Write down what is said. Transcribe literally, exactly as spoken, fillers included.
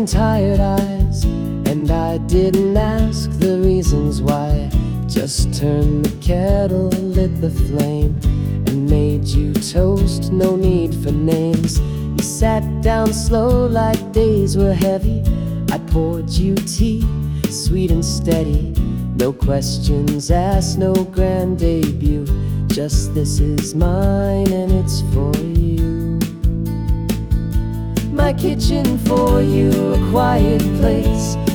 and tired eyes, and I didn't ask the reasons why. Just turned the kettle, lit the flame, and made you toast, no need for names. You sat down slow like days were heavy. I poured you tea, sweet and steady. No questions asked, no grand debut. Just this is mine and it's for you. My kitchen for you, a quiet place